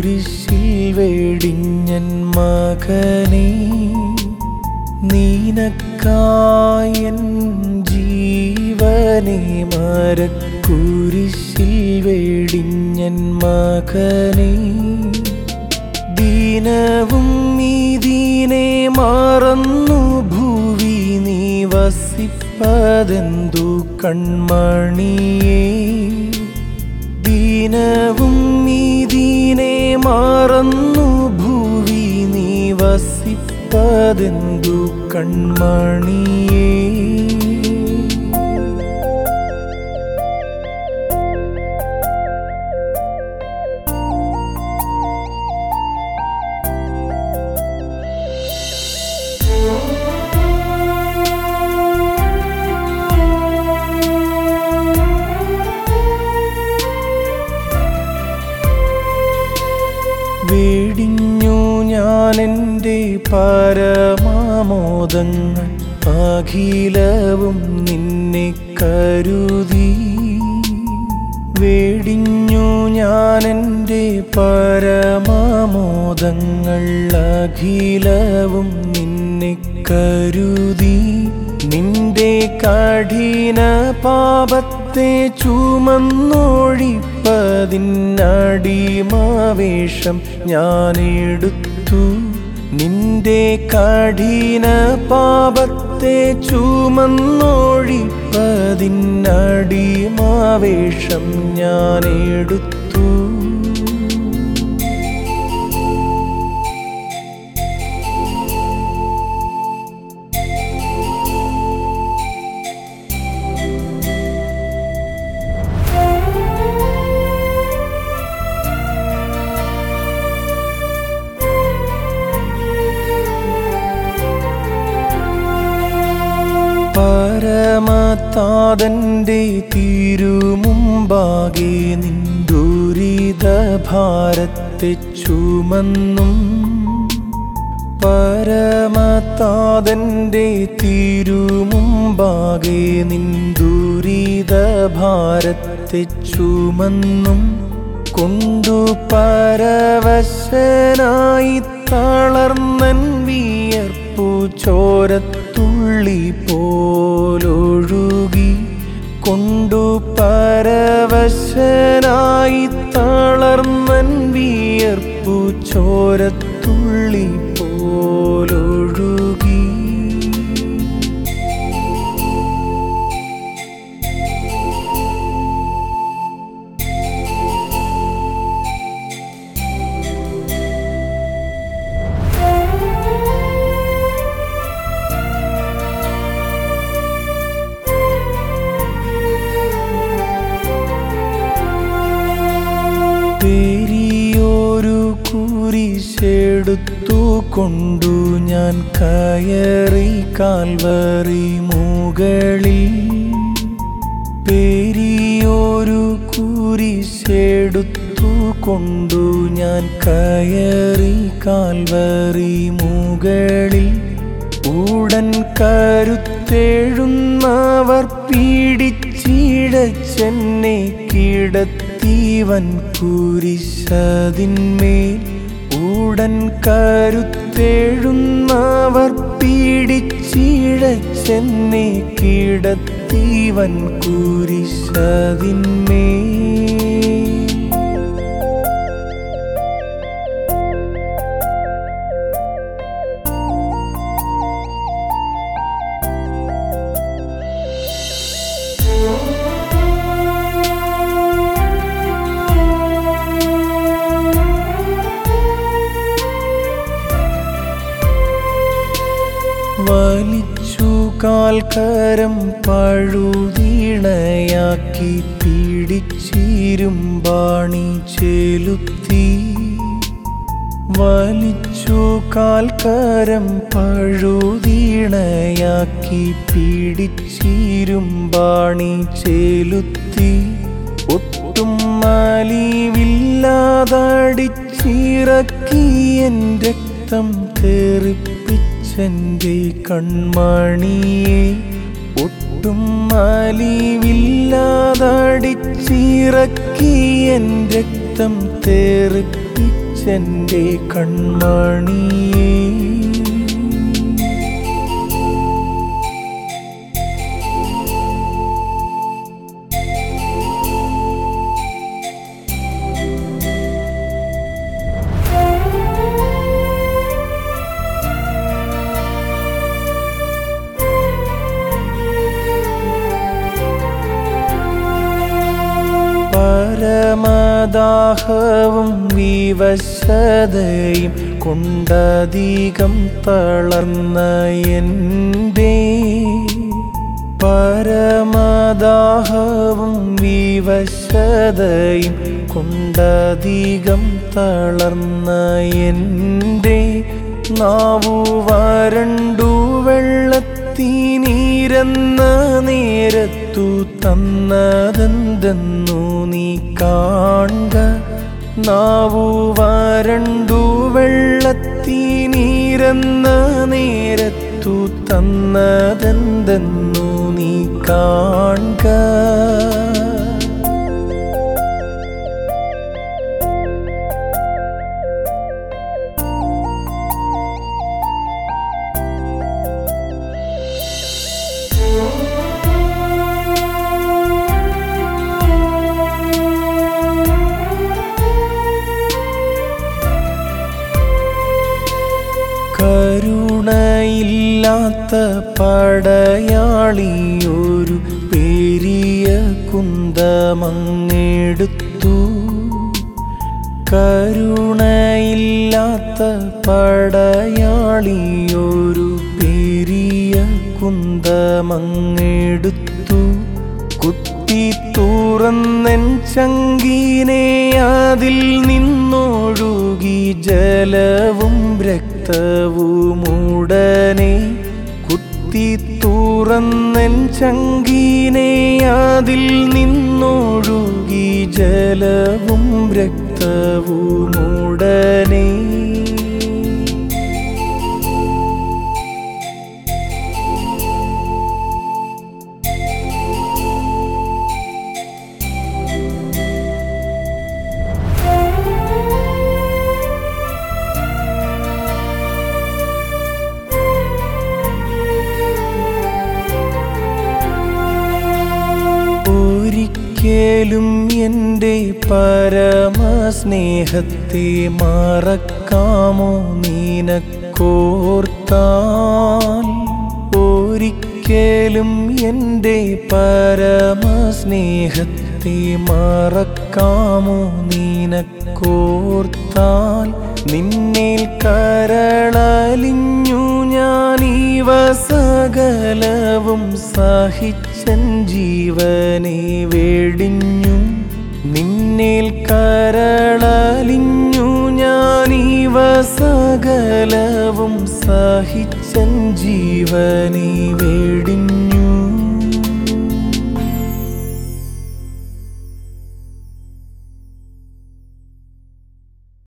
കുരിശിൽ വെടിഞ്ഞൻ മകനേ, നിനക്കായൻ ജീവനെ മരക്കുരിശിൽ വെടിഞ്ഞൻ മകനേ, ദീനവും നീതിനെ മറന്നു ഭൂവി നീ വസിപ്പതെന്തു കൺമണിയേ, ദീനവും നീതിനെ മറന്നു ഭൂവി നീ വസിപ്പതെന്തു കൺമണിയേ. വെടിഞ്ഞു ഞാനെൻ്റെ പരമാമോദങ്ങൾ, അഖിലവും നിന്നെ കരുതി. വെടിഞ്ഞു ഞാനെൻ്റെ പരമാമോദങ്ങൾ, അഖിലവും നിന്നെ കരുതി. നിന്റെ കഠിന പാപത്തെ ചുമന്നൊഴിപ്പതിനടിമാവേഷം ഞാനെടുത്തു. നിന്റെ കഠിന പാപത്തെ ചുമന്നൊഴിപ്പതിനടിമാവേഷം ഞാനെടുത്തു. പരമതാതന്റെ തിരുമുമ്പാകെ നിൻ ദുരിതഭാരത്തെ ചുമന്നും, പരമതാതന്റെ തിരുമുമ്പാകെ നിൻ ദുരിതഭാരത്തെ ചുമന്നും, കൊണ്ടു പരവശനായി തളർന്നൻ വിയർപ്പു ചോരത്തുള്ളി പോലൊഴുകി. കൊണ്ടു പരവശനായി തളർന്നൻ വിയർപ്പു ചോരത്തുള്ളി പോലൊഴുകി. പെരിയൊരു കുരിശെടുത്തു കൊണ്ടു ഞാൻ കയറി കാൽവറി മുകളിൽ. പെരിയൊരു കുരിശെടുത്തു കൊണ്ടു ഞാൻ കയറി കാൽവറി മുകളിൽ. ഉടൻ കരുത്തെഴുന്നവർ പീഡിച്ചിഴച്ചെന്നെ കിടത്തിവൻ കുരിശതിന്മേൽ. ഉടൻ കരുത്തെഴുന്നവർ പീഡിച്ചിഴച്ചെന്നെ കിടത്തിവൻ കുരിശതിന്മേൽ. വലിച്ചു കാൽക്കരം പഴുതീണയാക്കി പീഡിച്ചിരുമ്പാണി ചെലുത്തി. വലിച്ചു കാൽക്കരം പഴുതീണയാക്കി പീഡിച്ചിരുമ്പാണി ചെലുത്തി. ഒട്ടും അലിവില്ലാതടിച്ചിറക്കി എൻ രക്തം തെറിപ്പിച്ചെൻ്റെ കൺമണിയെ. ഒട്ടും അലിവില്ലാതടിച്ചിറക്കി എൻ രക്തം തെറിപ്പിച്ച സ്നേഹിച്ചെൻ്റെ കൺമണിയേ. പരമദാഹവും വിവശതയും കൊണ്ടധികം തളർന്ന എൻ്റെ പരമദാഹവും വിവശതയും കൊണ്ടധികം തളർന്ന എൻ്റെ നാവു വരണ്ടു വെള്ളത്തിനീരെന്ന നേരത്തു തന്നതെന്തെന്നു നീ കാൺക. നാവു വരണ്ടു വെള്ളത്തിനീരെന്ന നേരത്തു തന്നതെന്തെന്നു നീ കാൺക. കരുണയില്ലാത്ത പടയാളിയൊരു പെരിയ കുന്തമങ്ങെടുത്തു. കരുണയില്ലാത്ത പടയാളിയൊരു പെരിയ കുന്തമങ്ങെടുത്തു. കുത്തി തുറന്നെൻ ചങ്കിനെ അതിൽ നിന്നൊഴുകി ജലവും രക്തവുമുടനെ. കുത്തി തുറന്നെൻ ചങ്കിനെ അതിൽ നിന്നൊഴുകി ജലവും രക്തവുമുടനെ. ഒരിക്കലും എൻ്റെ പരമസ്നേഹത്തെ മറക്കാമോ നിനക്കോർത്താൽ? ഒരിക്കലും എൻ്റെ പരമസ്നേഹത്തെ മറക്കാമോ നിനക്കോർത്താൽ? നിന്നിൽ കരളലിഞ്ഞു ഞാനീവ സകലവും സഹിച്ചൻ ജീവനെ വെടിഞ്ഞു. നിന്നിൽ കരളലിഞ്ഞു ഞാനീവ സകലവും സഹിച്ചൻ ജീവനെ വെടിഞ്ഞു.